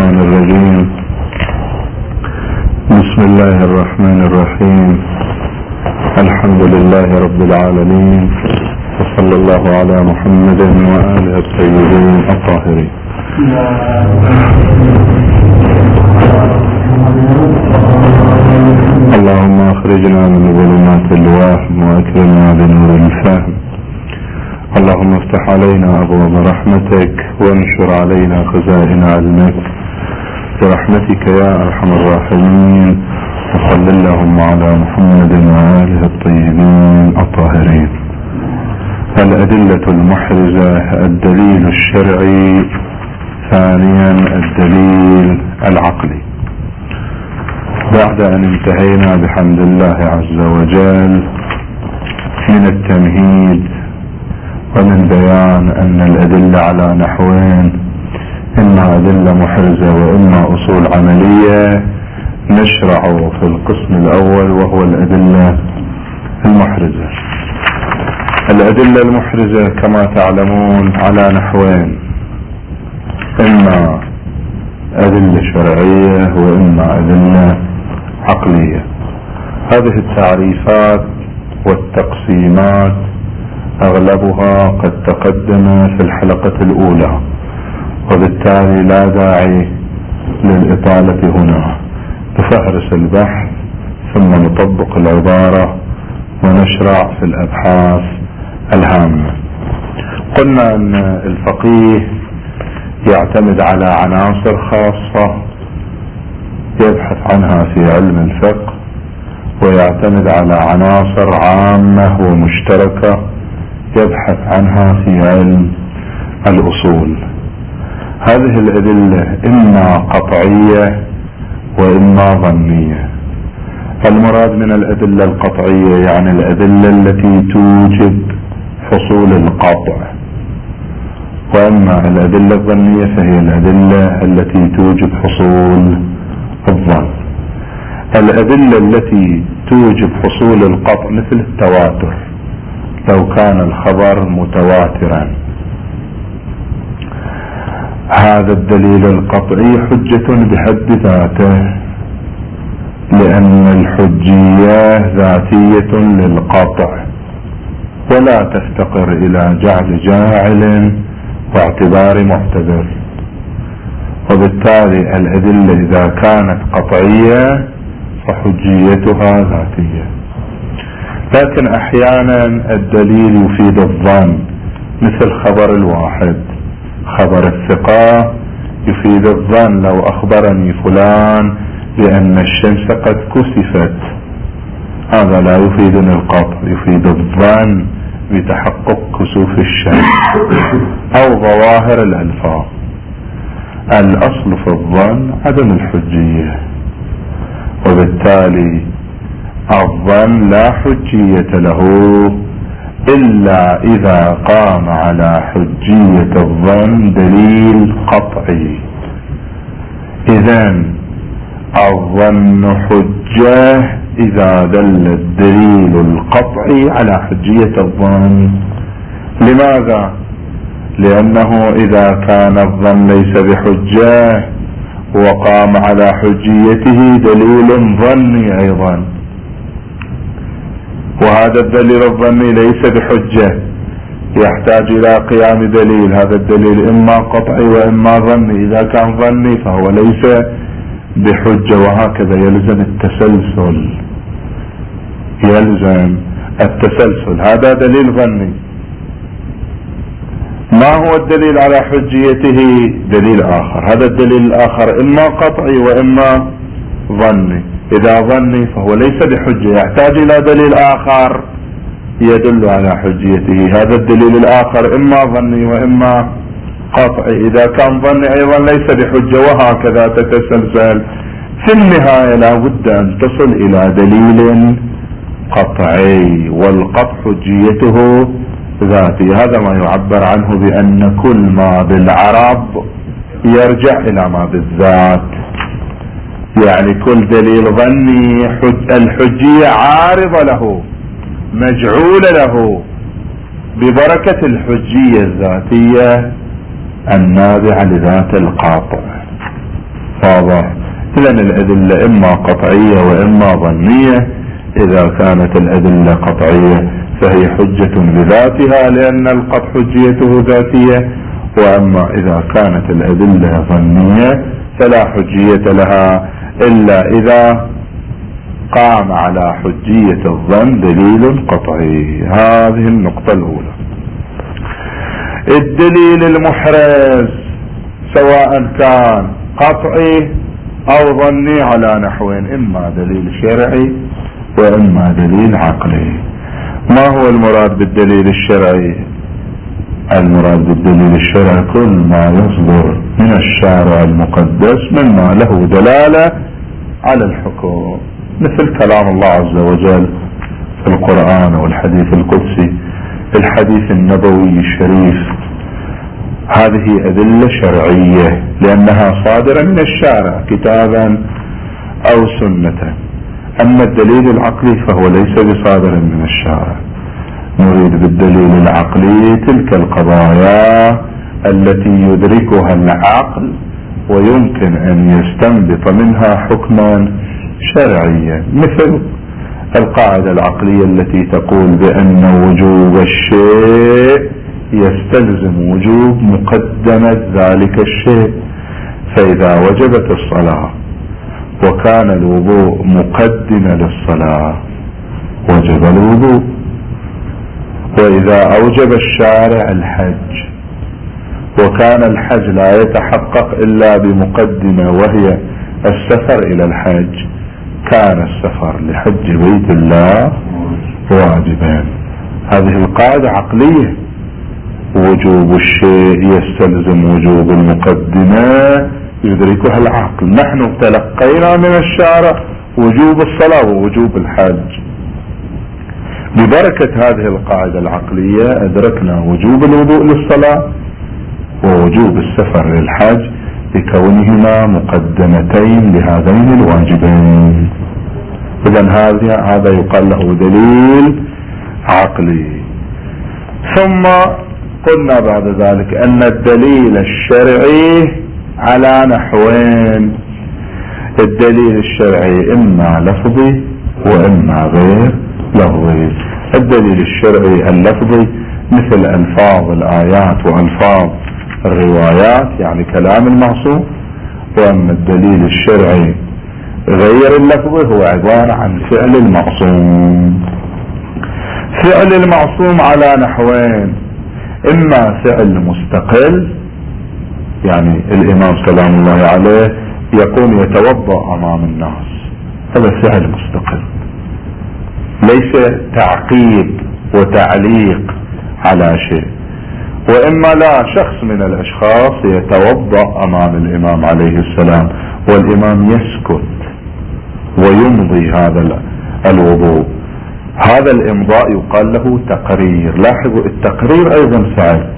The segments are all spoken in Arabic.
الشيطان الرجيم. بسم الله الرحمن الرحيم. الحمد لله رب العالمين، وصلى الله على محمد وآله الطيبين الطاهرين. اللهم اخرجنا من ظلمات الوهم واكرمنا بنور الفهم. اللهم افتح علينا ابواب رحمتك وانشر علينا خزائن علمك برحمتك يا ارحم الراحمين. وصل اللهم على محمد وآله الطيبين الطاهرين. الأدلة المحرزة: الدليل الشرعي، ثانيا الدليل العقلي. بعد أن انتهينا بحمد الله عز وجل من التمهيد ومن بيان أن الأدلة على نحوين: إما أدلة محرزة وإما أصول عملية، نشرع في القسم الأول وهو الأدلة المحرزة. الأدلة المحرزة كما تعلمون على نحوين: إما أدلة شرعية وإما أدلة عقلية. هذه التعريفات والتقسيمات أغلبها قد تقدم في الحلقة الأولى، وبالتالي لا داعي للإطالة هنا. نفهرس البحث ثم نطبق العبارة ونشرع في الأبحاث الهامة. قلنا أن الفقيه يعتمد على عناصر خاصة يبحث عنها في علم الفقه، ويعتمد على عناصر عامة ومشتركة يبحث عنها في علم الأصول. هذه الأدلة إما قطعية وإما ظنية. المراد من الأدلة القطعية يعني الأدلة التي توجب حصول القطع، وأما الأدلة الظنية فهي الأدلة التي توجب حصول الظن. الأدلة التي توجب حصول القطع مثل التواتر، لو كان الخبر متواترا هذا الدليل القطعي حجة بحد ذاته، لأن الحجية ذاتية للقطع ولا تفتقر إلى جعل جاعل واعتبار معتبر، وبالتالي الأدلة إذا كانت قطعية فحجيتها ذاتية. لكن أحيانا الدليل يفيد الظن، مثل خبر الواحد. خبر الثقة يفيد الظن: لو أخبرني فلان بأن الشمس قد كسفت، هذا لا يفيدني القطع، يفيد الظن بتحقق كسوف الشمس أو ظواهر الألفاظ. الأصل في الظن عدم الحجية، وبالتالي الظن لا حجية له إلا إذا قام على حجية الظن دليل قطعي. إذن الظن حجة إذا دل الدليل القطعي على حجية الظن. لماذا؟ لأنه إذا كان الظن ليس بحجة وقام على حجيته دليل ظني أيضا، وهذا الدليل الظني ليس بحجة، يحتاج إلى قيام دليل. هذا الدليل إما قطعي وإما ظني. إذا كان ظني فهو ليس بحجة، وهكذا يلزم التسلسل. هذا دليل ظني. ما هو الدليل على حجيته؟ دليل آخر. هذا الدليل الآخر إما قطعي وإما ظني. إذا ظني فهو ليس بحجة، يحتاج إلى دليل آخر يدل على حجيته. هذا الدليل الآخر إما ظني وإما قطعي. إذا كان ظني أيضا ليس بحجة، وهكذا تتسلسل. في النهاية لا بد أن تصل إلى دليل قطعي، والقطع حجيته ذاتي. هذا ما يعبر عنه بأن كل ما بالعرب يرجع إلى ما بالذات. يعني كل دليل ظني الحجية عارضة له، مجعولة له ببركة الحجية الذاتية النابعة لذات القاطع. واضح. إذن الأدلة إما قطعية وإما ظنية. إذا كانت الأدلة قطعية فهي حجة بذاتها لأن القطع حجيته ذاتية، وأما إذا كانت الأدلة ظنية فلا حجية لها إلا إذا قام على حجية الظن دليل قطعي. هذه النقطة الأولى. الدليل المحرز سواء كان قطعي أو ظني على نحوين: إما دليل شرعي وإما دليل عقلي. ما هو المراد بالدليل الشرعي؟ المراد بالدليل الشرعي كل ما يصدر من الشارع المقدس مما له دلالة على الحكم، مثل كلام الله عز وجل في القرآن والحديث القدسي، الحديث النبوي الشريف. هذه أدلة شرعية لأنها صادرة من الشارع كتابا أو سنة. أما الدليل العقلي فهو ليس بصادر من الشارع. نريد بالدليل العقلي تلك القضايا التي يدركها العقل ويمكن أن يستنبط منها حكما شرعيا، مثل القاعدة العقلية التي تقول بأن وجوب الشيء يستلزم وجوب مقدمة ذلك الشيء. فإذا وجبت الصلاة وكان الوضوء مقدمة للصلاة وجب الوضوء. وإذا أوجب الشارع الحج وكان الحج لا يتحقق إلا بمقدمة وهي السفر إلى الحج، كان السفر لحج بيت الله واجبا. هذه القاعدة عقلية. وجوب الشيء يستلزم وجوب المقدمة يدركها العقل. نحن تلقينا من الشارع وجوب الصلاة ووجوب الحج. ببركة هذه القاعدة العقلية أدركنا وجوب الوضوء للصلاة ووجوب السفر للحج بكونهما مقدمتين لهذين الواجبين. إذن هذا يقال له دليل عقلي. ثم قلنا بعد ذلك أن الدليل الشرعي على نحوين: الدليل الشرعي إما لفظي وإما غير لفظي. الدليل الشرعي اللفظي مثل ألفاظ الآيات وألفاظ الروايات، يعني كلام المعصوم. وأما الدليل الشرعي غير اللفظي هو عبارة عن فعل المعصوم. فعل المعصوم على نحوين: إما فعل مستقل، يعني الإمام سلام الله عليه يقوم يتوضأ أمام الناس، هذا فعل مستقل ليس تعقيب وتعليق على شيء. وإما لا، شخص من الأشخاص يتوضأ أمام الإمام عليه السلام والإمام يسكت ويمضي هذا الوضوء، هذا الإمضاء يقال له تقرير. لاحظوا التقرير أيضا فعل.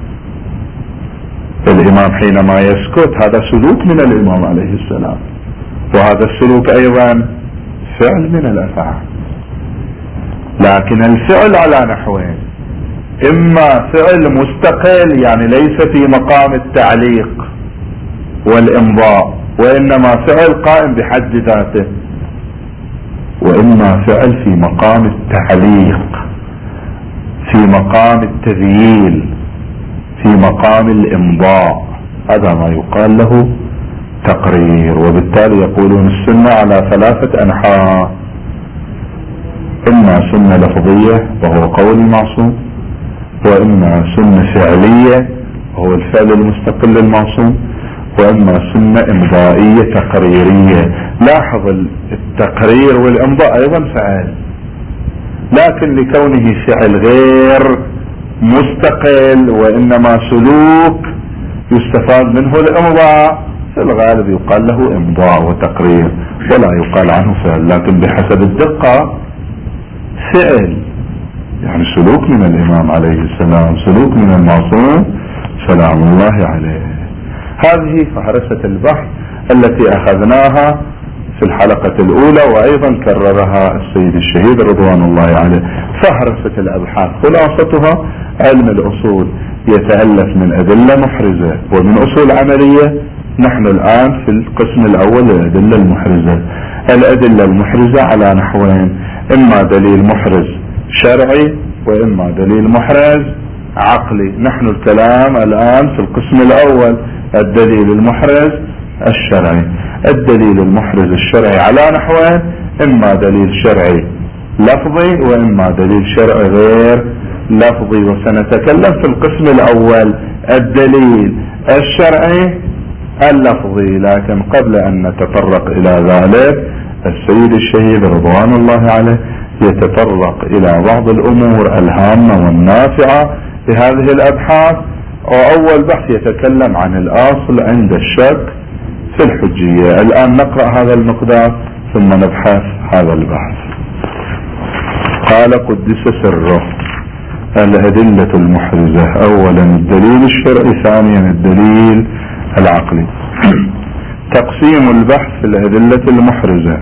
الإمام حينما يسكت هذا سلوك من الإمام عليه السلام، وهذا السلوك أيضا فعل من الأفعال. لكن الفعل على نحوين: إما فعل مستقل يعني ليس في مقام التعليق والإمضاء وإنما فعل قائم بحد ذاته، وإما فعل في مقام التعليق، في مقام التذييل، في مقام الإمضاء، هذا ما يقال له تقرير. وبالتالي يقولون السنة على 3 أنحاء: إما سنة لفظية وهو قول المعصوم، وإما سنة فعلية وهو الفعل المستقل المعصوم، وإما سنة إمضائية تقريرية. لاحظ التقرير والإمضاء أيضا فعل، لكن لكونه فعل غير مستقل وإنما سلوك يستفاد منه الإمضاء، في الغالب يقال له إمضاء وتقرير ولا يقال عنه فعل. لكن بحسب الدقة فعل، يعني سلوك من الإمام عليه السلام، سلوك من المعصوم سلام الله عليه. هذه فهرسة البحث التي أخذناها في الحلقة الأولى، وأيضا كررها السيد الشهيد رضوان الله عليه. فهرسة الأبحاث خلاصتها: علم الأصول يتألف من أدلة محرزة ومن أصول عملية نحن الآن في القسم الأول الأدلة المحرزة. الأدلة المحرزة على نحوين: إما دليل محرز شرعي وإما دليل محرز عقلي. نحن الكلام الآن في القسم الأول الدليل المحرز الشرعي. الدليل المحرز الشرعي على نحوين: إما دليل شرعي لفظي وإما دليل شرعي غير لفظي. وسنتكلم في القسم الأول الدليل الشرعي اللفظي. لكن قبل أن نتطرق إلى ذلك السيد الشهيد رضوان الله عليه يتطرق إلى بعض الأمور الهامة والنافعة في هذه الأبحاث. وأول بحث يتكلم عن الأصل عند الشك في الحجية. الآن نقرأ هذا المقدار ثم نبحث هذا البحث. قال قدس سره: الأدلة المحرزة: أولا الدليل الشرعي، ثانيا الدليل العقلي. تقسيم البحث في الأدلة المحرزة: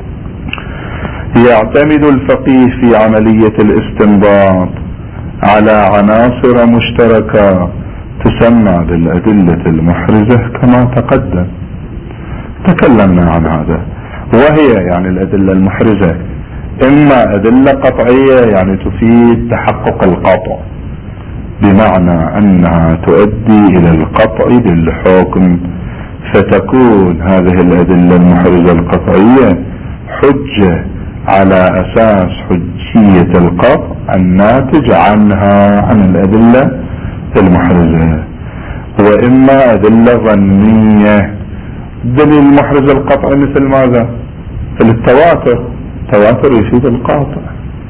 يعتمد الفقيه في عملية الاستنباط على عناصر مشتركة تسمى بالأدلة المحرزة كما تقدم، تكلمنا عن هذا. وهي يعني الأدلة المحرزة إما أدلة قطعية يعني تفيد تحقق القطع، بمعنى أنها تؤدي إلى القطع بالحكم، فتكون هذه الأدلة المحرزة القطعية حجة على أساس حجية القطع الناتج عنها عن الأدلة المحرزة. وإما أدلة ظنية. الدليل المحرز القطعي مثل ماذا؟ مثل التواتر، التواتر يفيد القاطع.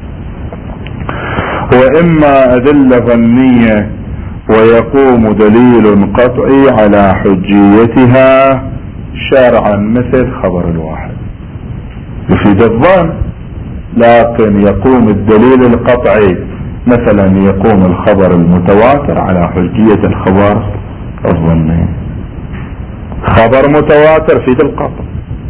وإما أدلة ظنية ويقوم دليل قطعي على حجيتها شرعا مثل خبر الواحد، يفيد الظن، لكن يقوم الدليل القطعي مثلا يقوم الخبر المتواتر على حجية الخبر الظني. خبر متواتر يفيد القطع،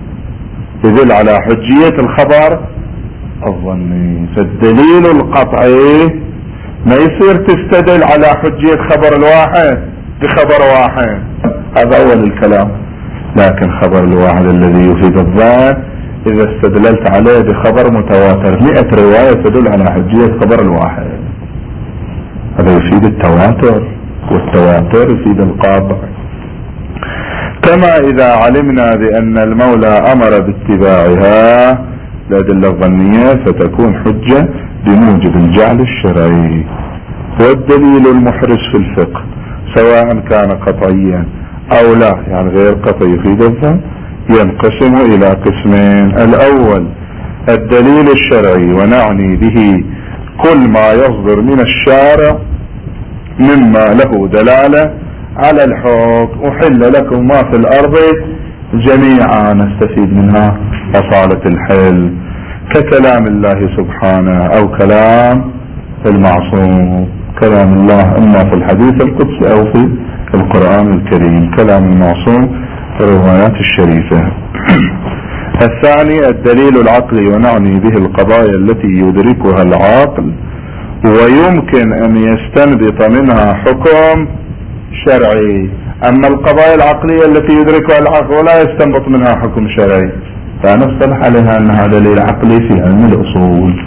يدل على حجية الخبر الظني. فالدليل القطعي ما يصير تستدل على حجية خبر الواحد بخبر واحد، هذا أول الكلام. لكن خبر الواحد الذي يفيد الظن إذا استدللت عليه بخبر متواتر 100 رواية تدل على حجية خبر الواحد، هذا يفيد التواتر، والتواتر يفيد القاطع. كما إذا علمنا بأن المولى أمر باتباعها الأدلة الظنية فتكون حجة بموجب الجعل الشرعي. والدليل المحرز في الفقه سواء كان قطعيا أو لا يعني غير قطعي يفيد الظن ينقسم إلى قسمين: الأول الدليل الشرعي ونعني به كل ما يصدر من الشارع مما له دلالة على الحكم. أحل لكم ما في الأرض جميعا، نستفيد منها أصالة الحل، ككلام الله سبحانه أو كلام المعصوم. كلام الله إما في الحديث القدسي أو في القرآن الكريم، كلام المعصوم في الروايات الشريفة. الثاني الدليل العقلي ونعني به القضايا التي يدركها العقل ويمكن أن يستنبط منها حكم شرعي. أما القضايا العقلية التي يدركها العقل ولا يستنبط منها حكم شرعي فنصطلح عليها أنها دليل عقلي في علم الأصول،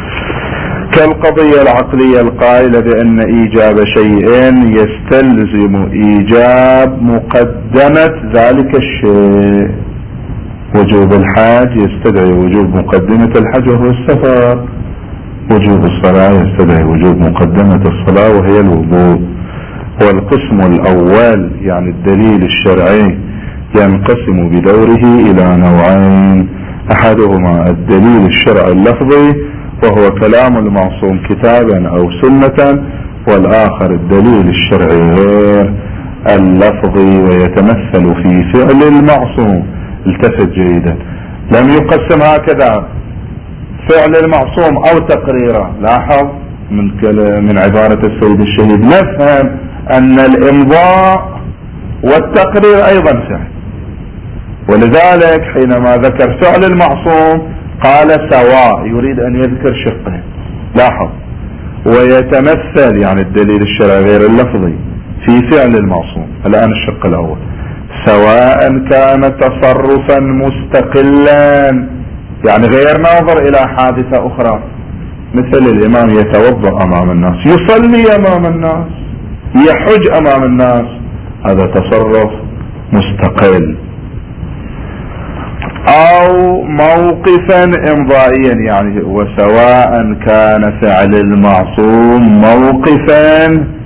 كالقضية العقلية القائلة بأن إيجاب شيء يستلزم إيجاب مقدمة ذلك الشيء. وجوب الحج يستدعي وجوب مقدمة الحج وهو السفر، وجوب الصلاة يستدعي وجوب مقدمة الصلاة وهي الوضوء. والقسم الأول يعني الدليل الشرعي ينقسم بدوره إلى نوعين: أحدهما الدليل الشرعي اللفظي وهو كلام المعصوم كتابا أو سنة، والآخر الدليل الشرعي غير اللفظي ويتمثل في فعل المعصوم. التفت جيدا، لم يقسم هكذا فعل المعصوم أو تقريره. لاحظ من عبارة السيد الشهيد نفهم أن الإمضاء والتقرير أيضا فعل، ولذلك حينما ذكر فعل المعصوم قال سواء، يريد أن يذكر شقين. لاحظ، ويتمثل يعني الدليل الشرعي غير اللفظي في فعل المعصوم. الآن الشق الأول. سواء كان تصرفا مستقلا، يعني غير ناظر الى حادثة اخرى، مثل الامام يتوضأ امام الناس، يصلي امام الناس، يحج امام الناس، هذا تصرف مستقل. او موقفا امضائيا، يعني وسواء كان فعل المعصوم موقفا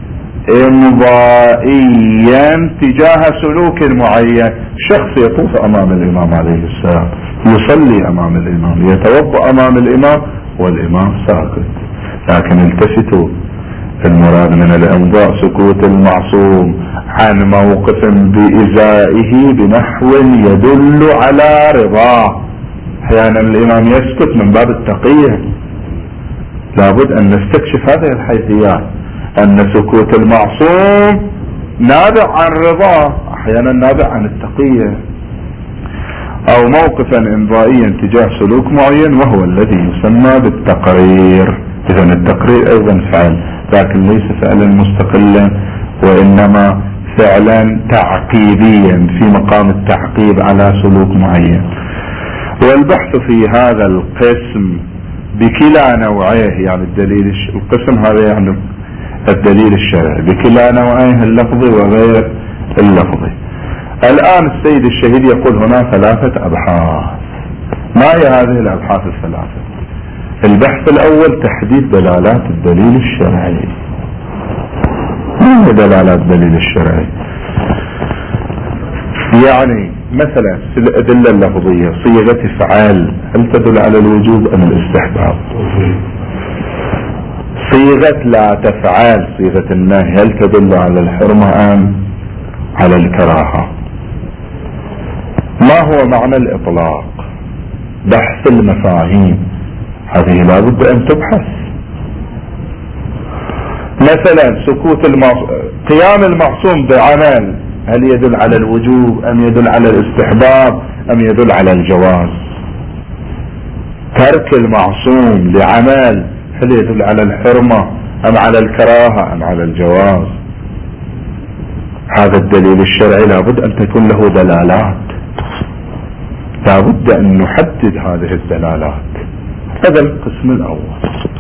امضائيا تجاه سلوك معين، شخص يطوف امام الامام عليه السلام، يصلي امام الامام، يتوضأ امام الامام والامام ساكت، لكن التفتوا، المراد من الامضاء سكوت المعصوم عن موقف بإزائه بنحو يدل على رضاه. احيانا الامام يسكت من باب التقية، لابد ان نستكشف هذه الحيثيات، ان سكوت المعصوم نابع عن رضاه، احيانا نابع عن التقية. او موقفا امضائيا تجاه سلوك معين وهو الذي يسمى بالتقرير. اذا التقرير ايضا فعل، لكن ليس فعلا مستقلا، وانما فعلا تعقيبيا في مقام التعقيب على سلوك معين. والبحث في هذا القسم بكلا نوعيه، يعني القسم هذا يعني الدليل الشرعي بكلا نوعيه، اللفظي وغير اللفظي. الآن السيد الشهيد يقول هنا 3 أبحاث. ما هي هذه الأبحاث ال3؟ البحث الأول تحديد دلالات الدليل الشرعي. ما هي دلالات الدليل الشرعي؟ يعني مثلا في الأدلة اللفظية صيغة افعال هل تدل على الوجوب أم الاستحباب؟ صيغة لا تفعل، صيغة النهي، هل تدل على الحرمة أم على الكراهة؟ ما هو معنى الإطلاق؟ بحث المفاهيم هذه لابد أن تبحث. مثلا سكوت قيام المعصوم بعمل هل يدل على الوجوب أم يدل على الاستحباب أم يدل على الجواز؟ ترك المعصوم لعمل هل يدل على الحرمة أم على الكراهة أم على الجواز؟ هذا الدليل الشرعي لابد أن تكون له دلالات، لابد أن نحدد هذه الدلالات. هذا القسم الأول.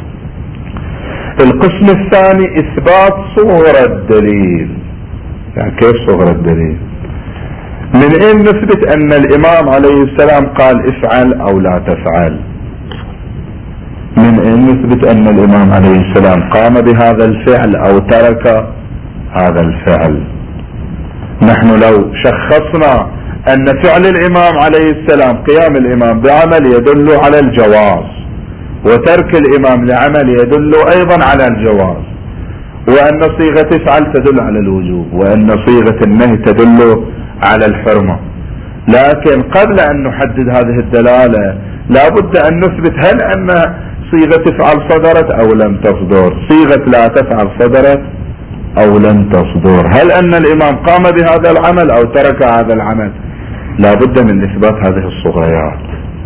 القسم الثاني إثبات صغر الدليل. يعني كيف صغر الدليل؟ من أين نثبت أن الإمام عليه السلام قال افعل أو لا تفعل؟ من أين نثبت أن الإمام عليه السلام قام بهذا الفعل أو ترك هذا الفعل؟ نحن لو شخصنا أن فعل الإمام عليه السلام، قيام الإمام بعمل يدل على الجواز، وترك الإمام لعمل يدل أيضا على الجواز، وأن صيغة افعل تدل على الوجوب، وأن صيغة النهي تدل على الحرمة، لكن قبل أن نحدد هذه الدلالة لابد أن نثبت هل أن صيغة افعل صدرت أو لم تصدر، صيغة لا تفعل صدرت أو لم تصدر، هل أن الإمام قام بهذا العمل أو ترك هذا العمل. لابد من إثبات هذه الصغيرات.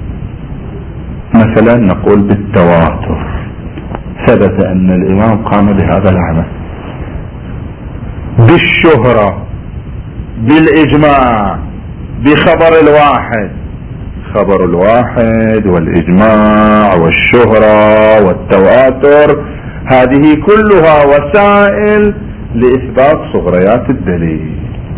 مثلا نقول بالتواتر ثبت أن الإمام قام بهذا العمل، بالشهرة، بالإجماع، بخبر الواحد. خبر الواحد والإجماع والشهرة والتواتر هذه كلها وسائل لإثبات صغريات الدليل.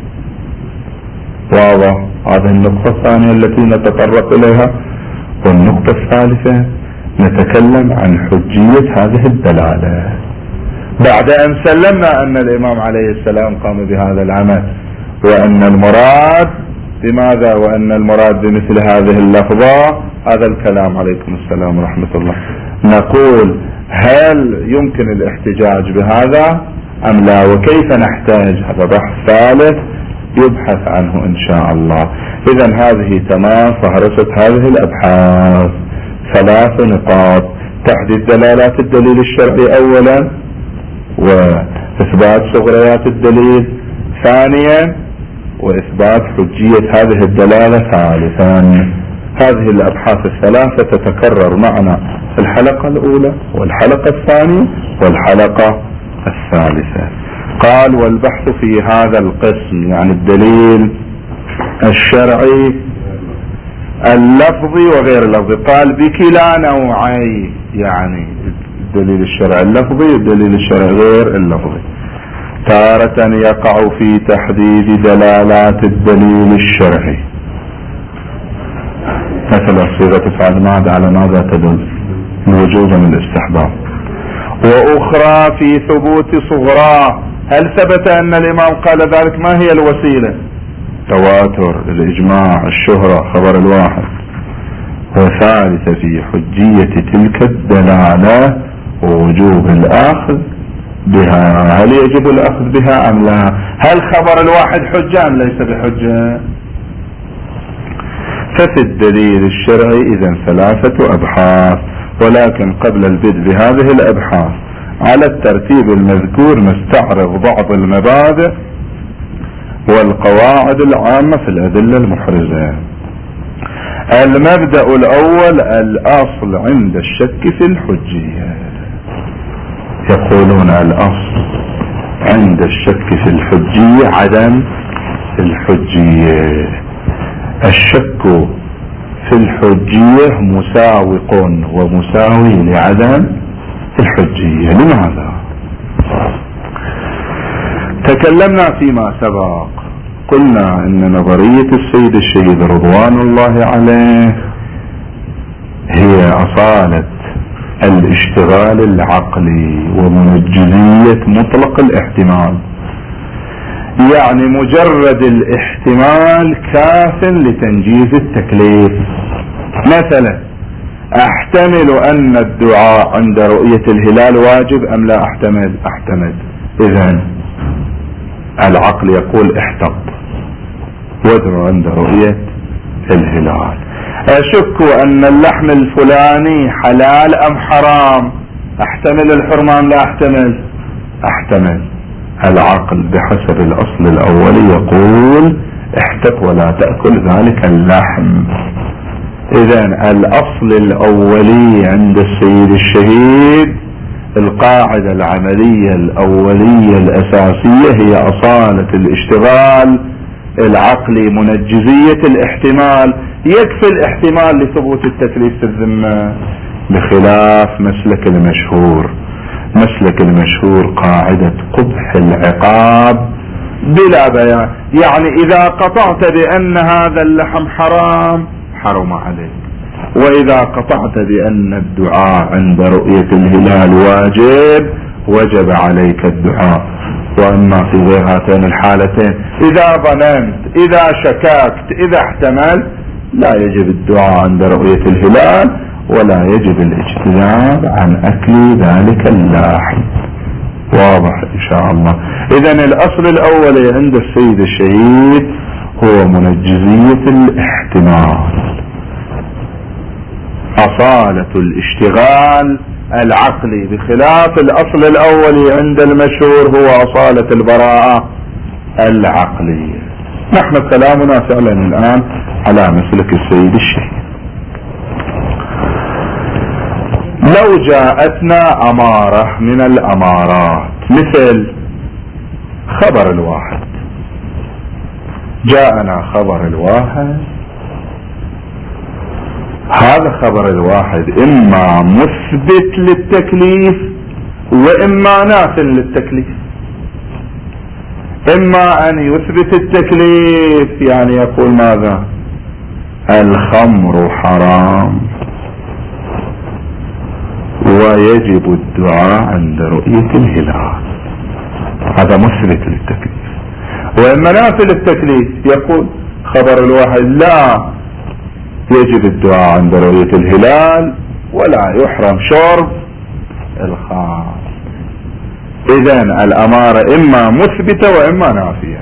واضح؟ هذه النقطة الثانية التي نتطرق إليها. والنقطة الثالثة نتكلم عن حجية هذه الدلالة بعد أن سلمنا أن الإمام عليه السلام قام بهذا العمل، وأن المراد بماذا، وأن المراد بمثل هذه اللفظة. هذا الكلام عليكم السلام ورحمة الله. نقول هل يمكن الاحتجاج بهذا أم لا، وكيف نحتاج؟ هذا بحث ثالث يبحث عنه إن شاء الله. إذن هذه تمام فهرسة هذه الأبحاث 3 نقاط: تحديد دلالات الدليل الشرعي أولا، وإثبات صغريات الدليل ثانيا، وإثبات حجية هذه الدلالة ثالثا. هذه الأبحاث ال3 تتكرر معنا في الحلقة الأولى والحلقة الثانية والحلقة الثالثة. قال والبحث في هذا القسم، يعني الدليل الشرعي اللفظي وغير اللفظي. قال بكلا نوعي، يعني الدليل الشرعي اللفظي والدليل الشرعي غير اللفظي. تارة يقع في تحديد دلالات الدليل الشرعي، مثل صيغة فعل ماضي على ماذا تدل؟ الوجوب من الاستحباب. واخرى في ثبوت صغرى. هل ثبت ان الامام قال ذلك؟ ما هي الوسيلة؟ تواتر، الاجماع، الشهرة، خبر الواحد. وثالثة في حجية تلك الدلالة ووجوب الاخذ بها. هل يجب الاخذ بها ام لا؟ هل خبر الواحد حجة ام ليس بحجة؟ ففي الدليل الشرعي اذا ثلاثة ابحاث، ولكن قبل البدء بهذه الابحاث على الترتيب المذكور نستعرض بعض المبادئ والقواعد العامة في الادلة المحرزة. المبدأ الاول الاصل عند الشك في الحجية. يقولون الاصل عند الشك في الحجية عدم الحجية. الشك في الحجية مساوق ومساوي لعدم الحجية. لماذا؟ تكلمنا فيما سبق، قلنا ان نظرية السيد الشهيد رضوان الله عليه هي اصالة الاشتغال العقلي ومنجزية مطلق الاحتمال، يعني مجرد الاحتمال كاف لتنجيز التكليف. مثلا احتمل ان الدعاء عند رؤية الهلال واجب ام لا احتمل. اذن العقل يقول احتط وادعو عند رؤية الهلال. اشك ان اللحم الفلاني حلال ام حرام، احتمل الحرمان لا احتمل. العقل بحسب الاصل الاولي يقول احتط ولا تأكل ذلك اللحم. اذن الاصل الاولي عند السيد الشهيد، القاعدة العملية الاولية الاساسية هي اصالة الاشتغال العقلي منجزية الاحتمال. يكفي الاحتمال لثبوت التكليف في الذمة، بخلاف مسلك المشهور. مسلك المشهور قاعدة قبح العقاب بلا بيان، يعني اذا قطعت بان هذا اللحم حرام حرم عليك، واذا قطعت بان الدعاء عند رؤية الهلال واجب وجب عليك الدعاء. واما في غير هاتين الحالتين اذا ظننت اذا شككت اذا احتملت لا يجب الدعاء عند رؤية الهلال ولا يجب الاجتناب عن اكل ذلك اللحم. واضح ان شاء الله. اذن الاصل الاول عند السيد الشهيد هو منجزية الاحتمال، اصالة الاشتغال العقلي، بخلاف الاصل الاول عند المشهور هو اصالة البراءة العقلية. نحن كلامنا فعلا الان على مسلك السيد الشهيد. لو جاءتنا امارة من الامارات مثل خبر الواحد، جاءنا خبر الواحد، هذا خبر الواحد اما مثبت للتكليف واما ناف للتكليف. اما ان يثبت التكليف، يعني يقول ماذا؟ الخمر حرام ويجب الدعاء عند رؤية الهلال، هذا مثبت للتكليف. واما نافي للتكليف، يقول خبر الواحد لا يجب الدعاء عند رؤية الهلال ولا يحرم شرب الخمر. اذن الامارة اما مثبتة واما نافية.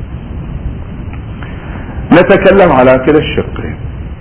نتكلم على كلا الشقين.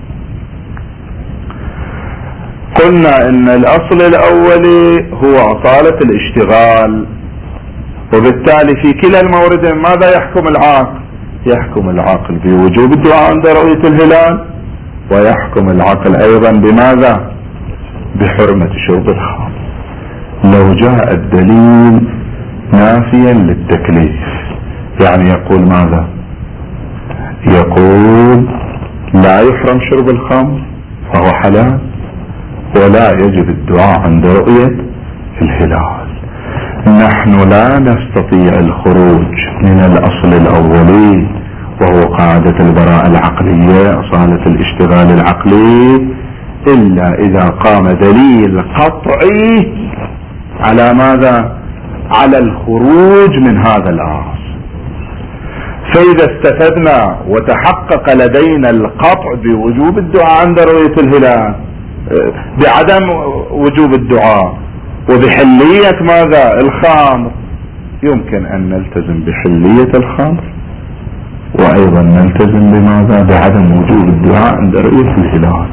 قلنا ان الاصل الاولي هو اصالة الاشتغال، وبالتالي في كلا الموردين ماذا يحكم العقل؟ يحكم العقل بوجوب الدعاء عند رؤية الهلال، ويحكم العقل ايضا بماذا؟ بحرمة شرب الخمر. لو جاء الدليل نافيا للتكليف، يعني يقول ماذا؟ يقول لا يحرم شرب الخمر فهو حلال، ولا يجب الدعاء عند رؤية الهلال. نحن لا نستطيع الخروج من الأصل الأولي وهو قاعدة البراءة العقلية، أصالة الاشتغال العقلي، إلا إذا قام دليل قطعي على ماذا؟ على الخروج من هذا الأصل. فإذا استفدنا وتحقق لدينا القطع بوجوب الدعاء عند رؤية الهلال، بعدم وجوب الدعاء، وبحلية ماذا؟ الخمر، يمكن أن نلتزم بحلية الخمر، وأيضا نلتزم بماذا؟ بعدم وجوب الدعاء عند رؤية الهلال.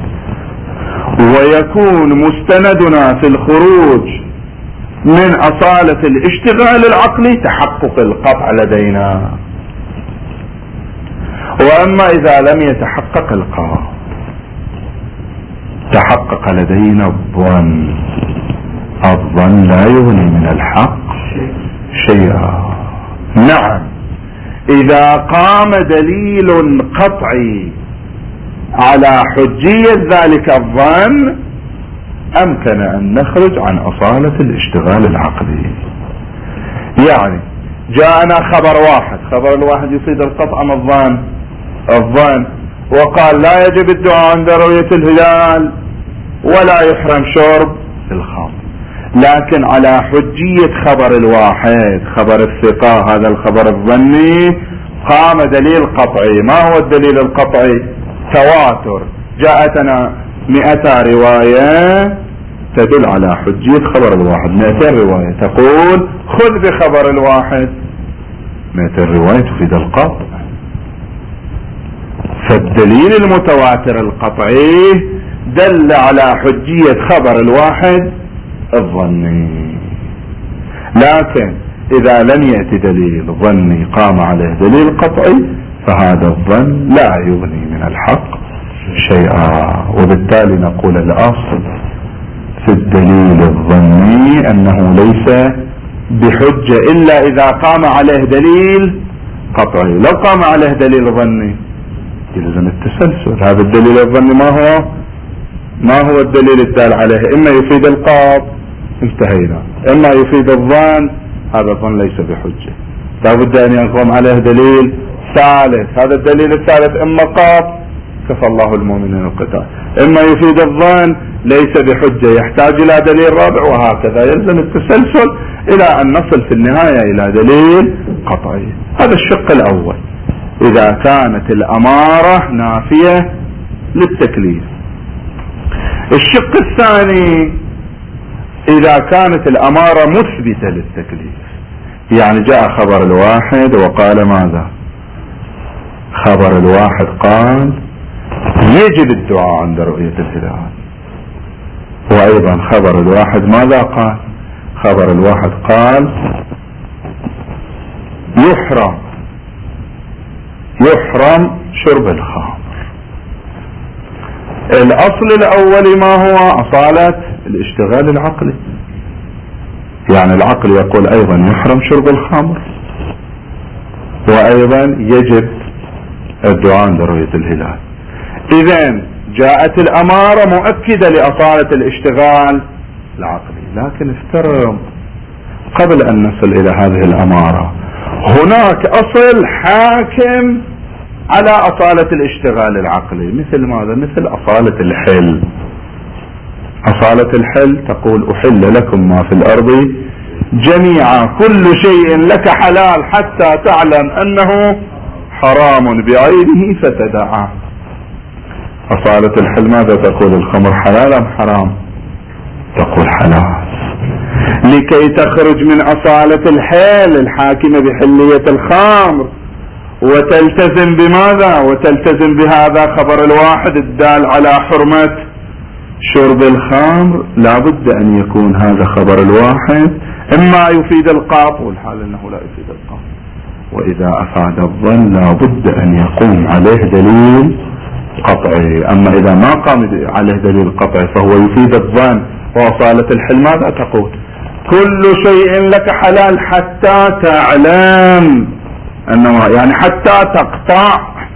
ويكون مستندنا في الخروج من أصالة الاشتغال العقلي تحقق القطع لدينا. وأما إذا لم يتحقق القطع، تحقق لدينا الظن. الظن لا يغني من الحق شيئا. نعم، إذا قام دليل قطعي على حجية ذلك الظن أمكن أن نخرج عن أصالة الاشتغال العقلي. يعني جاءنا خبر واحد، خبر الواحد يفيد القطع من الظن، وقال لا يجب الدعاء عند رؤية الهلال ولا يحرم شرب الخمر، لكن على حجية خبر الواحد، خبر الثقة، هذا الخبر الظني، قام دليل قطعي. ما هو الدليل القطعي؟ تواتر. جاءتنا 200 رواية تدل على حجية خبر الواحد، 200 رواية تقول خذ بخبر الواحد، 200 رواية تفيد القطع. فالدليل المتواتر القطعي دل على حجية خبر الواحد الظني. لكن إذا لم يأتي دليل ظني قام عليه دليل قطعي فهذا الظن لا يغني من الحق شيئا. وبالتالي نقول الأصل في الدليل الظني أنه ليس بحجة إلا إذا قام عليه دليل قطعي. لو قام عليه دليل ظني يلزم التسلسل. هذا الدليل الظني ما هو الدليل الدال عليه؟ إما يفيد القاط انتهينا، إما يفيد الظن، هذا الظن ليس بحجة، لابد أن يقوم عليه دليل ثالث. هذا الدليل الثالث إما قاط كفى الله المؤمنين القتال، إما يفيد الظن ليس بحجة يحتاج إلى دليل رابع، وهكذا يلزم التسلسل إلى أن نصل في النهاية إلى دليل قطعي. هذا الشق الأول إذا كانت الأمارة نافية للتكليف. الشق الثاني إذا كانت الأمارة مثبتة للتكليف، يعني جاء خبر الواحد وقال ماذا؟ خبر الواحد قال يجب الدعاء عند رؤية الهلال، وأيضا خبر الواحد ماذا قال؟ خبر الواحد قال يحرم شرب الخمر. الأصل الأول ما هو؟ أصالة الاشتغال العقلي، يعني العقل يقول أيضا يحرم شرب الخمر، وأيضا يجب الدعاء عند رؤية الهلال. إذن جاءت الأمارة مؤكدة لأصالة الاشتغال العقلي. لكن افترض قبل أن نصل إلى هذه الأمارة هناك أصل حاكم على أصالة الاشتغال العقلي، مثل ماذا؟ مثل أصالة الحل. أصالة الحل تقول أحل لكم ما في الأرض جميعا، كل شيء لك حلال حتى تعلم أنه حرام بعينه فتدعه. أصالة الحل ماذا تقول؟ الخمر حلال أم حرام؟ تقول حلال. لكي تخرج من أصالة الحل الحاكمة بحلية الخمر وتلتزم بماذا؟ وتلتزم بهذا خبر الواحد الدال على حرمة شرب الخمر، لابد أن يكون هذا خبر الواحد إما يفيد القاط، والحال أنه لا يفيد القاط، وإذا أفاد الظن لابد أن يقوم عليه دليل قطعي. أما إذا ما قام عليه دليل قطعي فهو يفيد الظن. وأصالة الحل ماذا تقول؟ كل شيء لك حلال حتى تعلم أنه، يعني حتى تقطع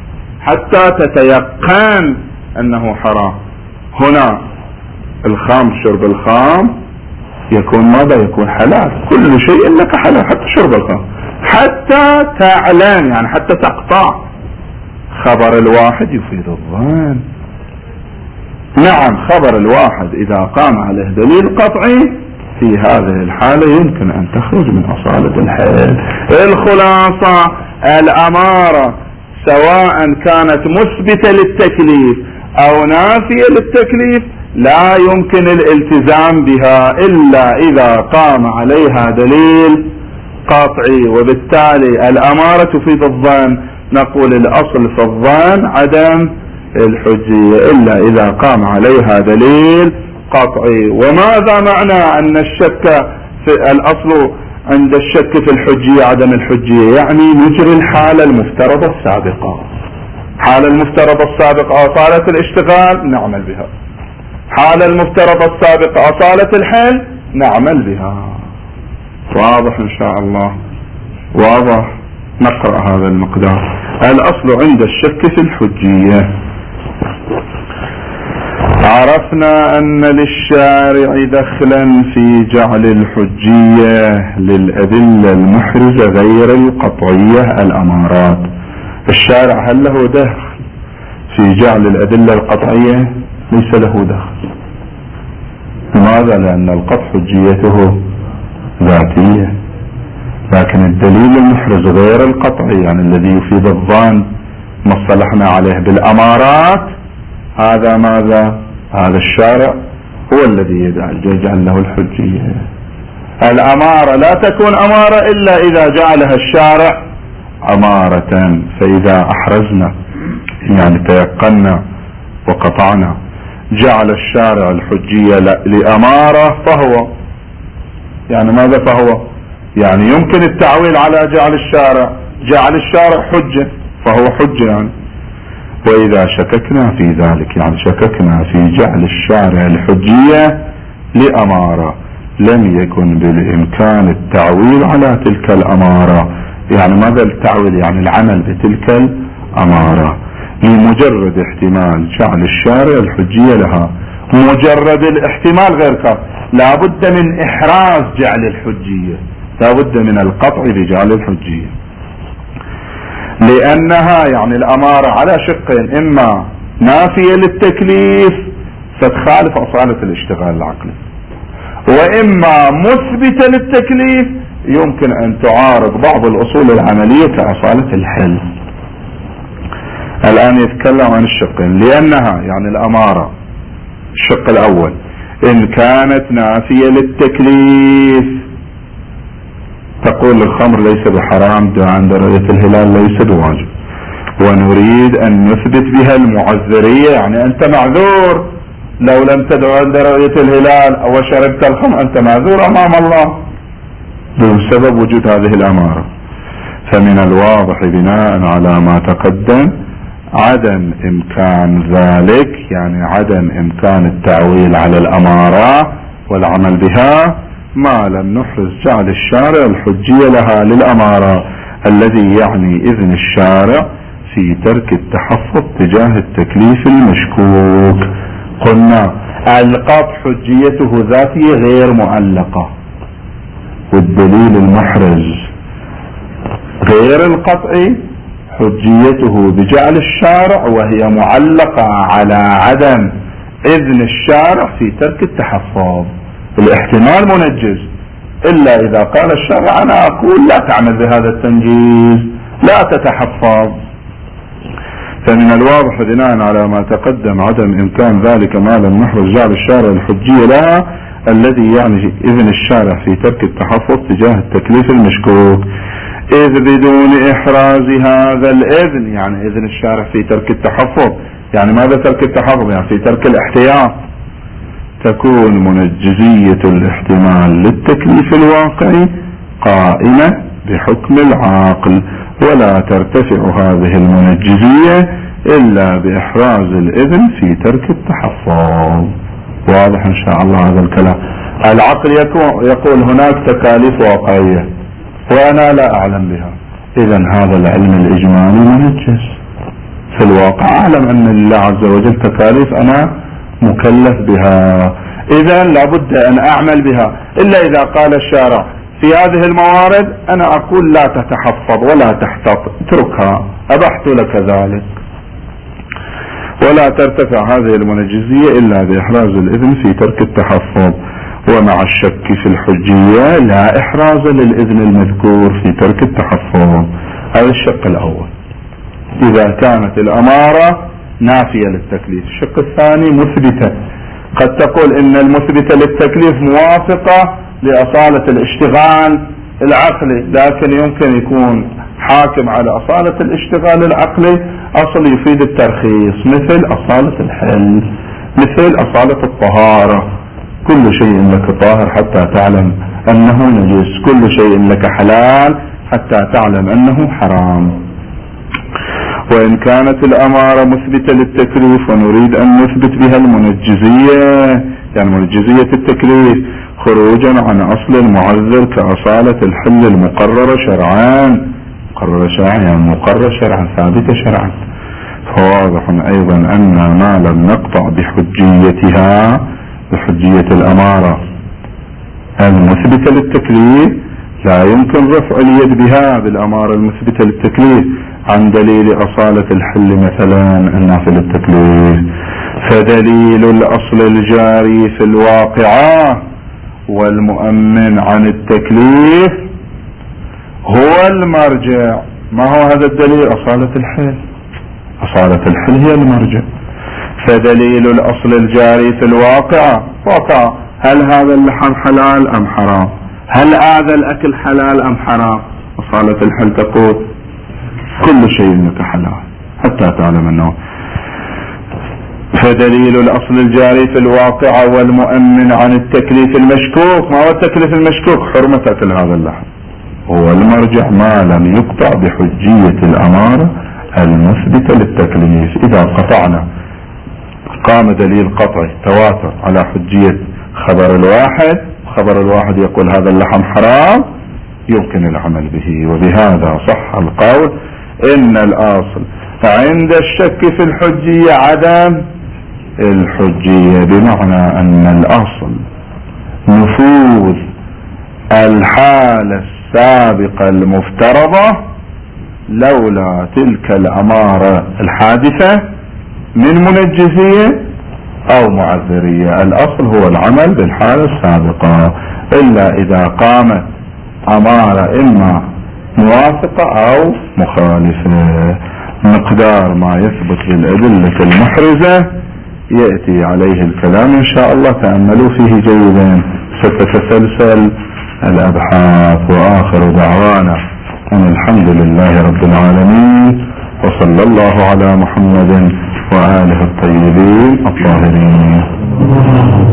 حتى تتيقن أنه حرام. هنا الخمر، شرب الخمر يكون ماذا؟ يكون حلال، كل شيء لك حلال حتى شرب الخمر، حتى تعلم يعني حتى تقطع. خبر الواحد يفيد الظن. نعم، خبر الواحد إذا قام عليه دليل قطعي في هذه الحالة يمكن أن تخرج من أصالة الحل. الخلاصة الأمارة سواء كانت مثبتة للتكليف أو نافية للتكليف لا يمكن الالتزام بها إلا إذا قام عليها دليل قطعي، وبالتالي الأمارة تفيد الظن. نقول الأصل في الظن عدم الحجية إلا إذا قام عليها دليل قطعي. وماذا معنى أن الشك في الأصل عند الشك في الحجية عدم الحجية؟ يعني نجري الحالة المفترضة السابقة. حالة المفترضة السابقة أصالة الاشتغال نعمل بها، حالة المفترضة السابقة أصالة الحل نعمل بها. واضح إن شاء الله؟ واضح. نقرأ هذا المقدار. الأصل عند الشك في الحجية. عرفنا أن للشارع دخلا في جعل الحجية للأدلة المحرزة غير القطعية الأمارات. الشارع هل له دخل في جعل الأدلة القطعية؟ ليس له دخل. لماذا؟ لأن القطع حجيته ذاتية، لكن الدليل المحرز غير القطعي يعني الذي يفيد الظن ما اصطلحنا عليه بالأمارات، هذا ماذا؟ هذا الشارع هو الذي يجعل له الحجية. الأمارة لا تكون أمارة إلا إذا جعلها الشارع أمارة. فإذا أحرزنا يعني تيقنا وقطعنا جعل الشارع الحجية لأمارة فهو يعني ماذا؟ فهو يعني يمكن التعويل على جعل الشارع حجة فهو حجة يعني. وإذا شككنا في ذلك يعني شككنا في جعل الشارع الحجية لأمارة لم يكن بالإمكان التعويل على تلك الأمارة. يعني ماذا التعويل؟ يعني العمل بتلك الأمارة لمجرد احتمال جعل الشارع الحجية لها. مجرد الاحتمال غير كافي، لا بد من إحراز جعل الحجية، لا بد من القطع بجعل الحجية، لأنها يعني الأمارة على شقين: إما نافية للتكليف فتخالف أصالة الاشتغال العقلي، وإما مثبتة للتكليف يمكن أن تعارض بعض الأصول العملية كأصالة الحل. الآن يتكلم عن الشقين. لأنها يعني الأمارة الشق الأول إن كانت نافية للتكليف تقول الخمر ليس بحرام عند رؤية الهلال ليس بواجب، ونريد أن نثبت بها المعذرية يعني أنت معذور لو لم تدعو عند رؤية الهلال أو شربت الخمر أنت معذور أمام الله بسبب وجود هذه الأمارة. فمن الواضح بناء على ما تقدم عدم إمكان ذلك يعني عدم إمكان التعويل على الأمارة والعمل بها ما لم نحرز جعل الشارع الحجية لها للأمارة، الذي يعني إذن الشارع في ترك التحفظ تجاه التكليف المشكوك. قلنا القطع حجيته ذاتية غير معلقة، والدليل المحرز غير القطعي حجيته بجعل الشارع وهي معلقة على عدم إذن الشارع في ترك التحفظ. الاحتمال منجز إلا إذا قال الشارع أنا أقول لا تعمل بهذا التنجيز لا تتحفظ. فمن الواضح بناء على ما تقدم عدم إمكان ذلك ما لم نحرز جعل الشارع الحجية لها، الذي يعني إذن الشارع في ترك التحفظ تجاه التكليف المشكوك، إذ بدون إحراز هذا الإذن يعني إذن الشارع في ترك التحفظ يعني ماذا ترك التحفظ؟ يعني في ترك الاحتياط تكون منجزية الاحتمال للتكليف الواقعي قائمة بحكم العاقل، ولا ترتفع هذه المنجزية إلا بإحراز الإذن في ترك التحفظ. واضح إن شاء الله هذا الكلام. العقل يقول هناك تكاليف واقعية وأنا لا أعلم بها، إذن هذا العلم الإجمالي منجز. في الواقع أعلم أن الله عز وجل تكاليف أنا مكلف بها، إذا لابد أن أعمل بها. إلا إذا قال الشارع في هذه الموارد أنا أقول لا تتحفظ ولا تحتاط، اتركها، أبحت لك ذلك، ولا ترتفع هذه المنجزية إلا بإحراز الإذن في ترك التحفظ. ومع الشك في الحجية لا إحراز للإذن المذكور في ترك التحفظ. هذا الشق الأول إذا كانت الأمارة نافية للتكليف. الشق الثاني مثبتة. قد تقول إن المثبتة للتكليف موافقة لأصالة الاشتغال العقلي، لكن يمكن يكون حاكم على أصالة الاشتغال العقلي أصل يفيد الترخيص، مثل أصالة الحل، مثل أصالة الطهارة. كل شيء لك طاهر حتى تعلم أنه نجس، كل شيء لك حلال حتى تعلم أنه حرام. وإن كانت الأمارة مثبتة للتكليف ونريد أن نثبت بها المنجزية، يعني منجزية التكليف خروجا عن أصل المعذر كأصالة الحل المقررة شرعان، مقررة شرعا يعني مقرر شرعا ثابتة شرعا، فواضح أيضا أن ما لم نقطع بحجيتها، بحجية الأمارة المثبتة للتكليف، لا يمكن رفع اليد بها بالأمارة المثبتة للتكليف عن دليل أصالة الحل مثلا النافي للتكليف. فدليل الأصل الجاري في الواقعة والمؤمن عن التكليف هو المرجع. ما هو هذا الدليل؟ أصالة الحل. أصالة الحل هي المرجع. فدليل الأصل الجاري في الواقعة، واقع هل هذا اللحم حلال أم حرام، هل هذا الأكل حلال أم حرام، أصالة الحل تقول كل شيء لك حلال حتى تعلم أنه. فدليل الأصل الجاري في الواقع والمؤمن عن التكليف المشكوك. ما هو التكليف المشكوك؟ حرمة أكل هذا اللحم. هو المرجع ما لم يقطع بحجية الأمارة المثبتة للتكليف. إذا قطعنا قام دليل قطعي تواتر على حجية خبر الواحد، خبر الواحد يقول هذا اللحم حرام، يمكن العمل به. وبهذا صح القول إن الأصل عند الشك في الحجية عدم الحجية، بمعنى أن الأصل نفوذ الحالة السابقة المفترضة لولا تلك الأمارة الحادثة من منجزية أو معذرية. الأصل هو العمل بالحالة السابقة، إلا إذا قامت أمارة إما موافقة أو مخالفة. مقدار ما يثبت بالأدلة المحرزة يأتي عليه الكلام إن شاء الله، تأملوا فيه جيدا، ستتسلسل الأبحاث. وآخر دعوانا أن الحمد لله رب العالمين، وصلى الله على محمد وآله الطيبين الطاهرين.